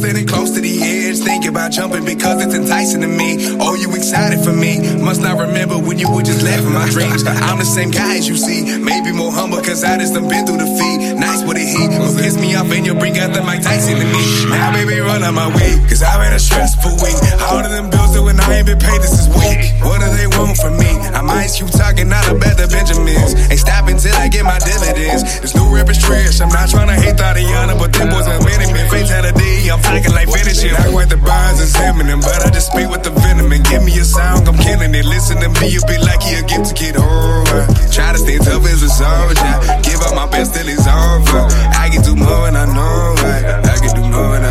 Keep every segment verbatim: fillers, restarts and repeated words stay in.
standing close to the edge, thinking about jumping because it's enticing to me. Oh, you excited for me? Must not remember when you were just laughing my dreams. I'm the same guy as you see, maybe more humble cause I just done been through the feed. Nice with the heat, will piss me off and you'll bring out the Mike Tyson to me. Now baby run out my way, cause I've had a stressful week. All of them bills that when I ain't been paid this is weak. What do they want from me? I might keep talking out about the Benjamins. Ain't stopping till I get my dividends. This new rap is trash, I'm not trying to hate Tatiana, but them boys are many men. Fatality, I'm talking like finishing. Not quite the bars examining, but I just spit with the venom and give me a song, I'm killing it. Listen to me, you be like he a gift to get over. Try to stay tough as a soldier, give up my best till it's over. I can do more and I know I, I can do more and I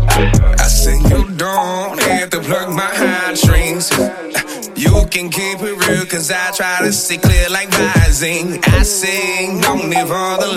I say you don't have to plug my heartstrings. You can keep it real cause I try to see clear like Visine. I sing, don't live for the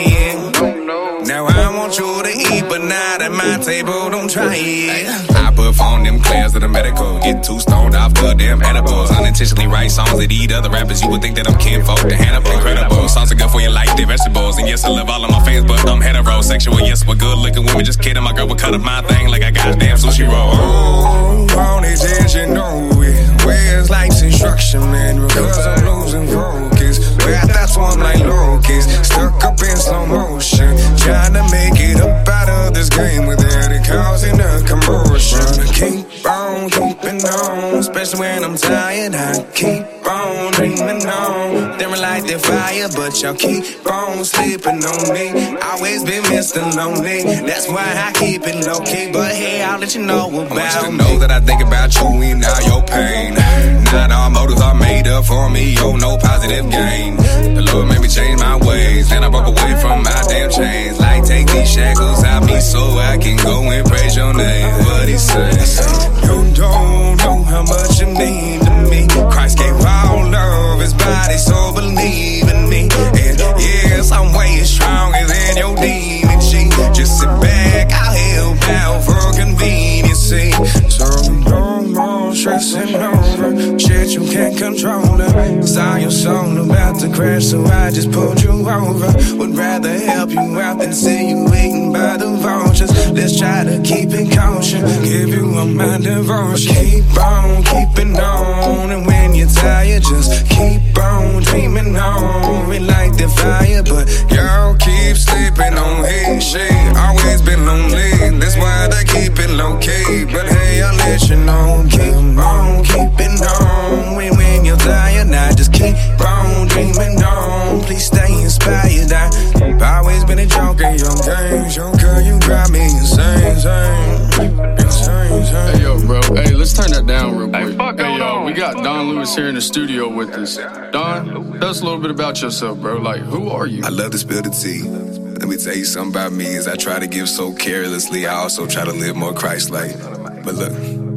lying. Now I want you to eat, but not at my table, don't try it. I perform them clairs of the medical, get too stoned off the damn edibles. Unintentionally write songs that eat other rappers, you would think that I'm kinfolk to Hannibal. Incredible, songs are good for your life, they're vegetables. And yes, I love all of my fans, but I'm heterosexual. Yes, we're good looking women, just kidding. My girl would cut up my thing like I got damn sushi roll. Oh, on his edge, you know it. Where's life's instruction, man? Because I'm losing focus. Where I thought so I'm like locusts, stuck up in slow motion, trying to make it up out of this game without it causing a commotion. I keep on keeping on, especially when I'm tired. I keep on dreaming on, then relight the fire, but y'all keep on sleeping on me. Always been Mister Lonely, that's why I keep it low key. But hey, I'll let you know about I want you to know me. That I think about you and all your pain. Not all motives are made up for me, oh no positive gain. The Lord made me change my ways, then I broke away from my damn chains. Like take these shackles out me so I can go and praise your name. What he say? You don't know how much you mean to me. Christ gave all of his body, so believe in me. And yes, I'm way stronger than your demon cheat. Just sit back, I'll help out for conveniency. So no more stressing over shit you can't control it. Saw your soul about to crash, so I just pulled you over. Would rather help you out than see you eaten by the vultures. Let's try to keep it kosher, give you all my devotion. Keep on keeping on, and when you're tired, just keep on dreaming on. Relight the fire, but y'all keep sleeping on hey shit. Always been lonely, that's why they keep it low key. But hey, I'll let you know, keep on keeping on. When, when you're tired, I just keep on dreaming on. Please stay inspired. I've always been a joker, young games. Young girl, you drive me insane, insane, insane, insane. Hey yo, bro. Hey, let's turn that down real quick. Hey, fuck hey yo, on. we got Don Lewis here in the studio with us. Don, tell us a little bit about yourself, bro. Like, who are you? I love to spill the tea. Let me tell you something about me. As I try to give so carelessly, I also try to live more Christ-like. But look,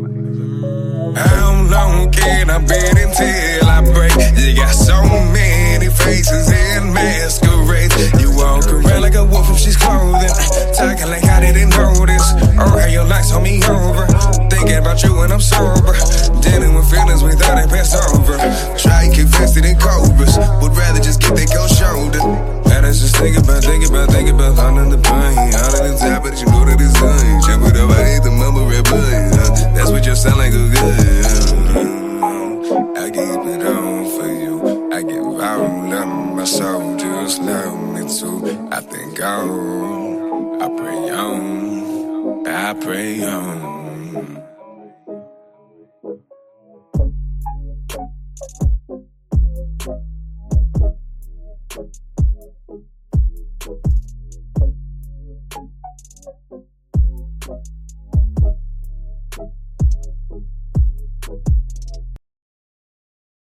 how long can I bend until I break? You got so many faces and masquerades. You walk around like a wolf in she's clothing, talking like I didn't notice. Oh, how your lights on me over, thinking about you when I'm sober, dealing with feelings we thought they passed over. Try to keep vested in cobras, would rather just get their cold shoulder. And I just think about, think about, think about all of the pain, all of the time, but you go to the sun. Jump it up, I hate the mumble red button. That's what you sound like a good. I keep it on for you. I give all of my soul, just love me too. I think on, I pray on, I pray on.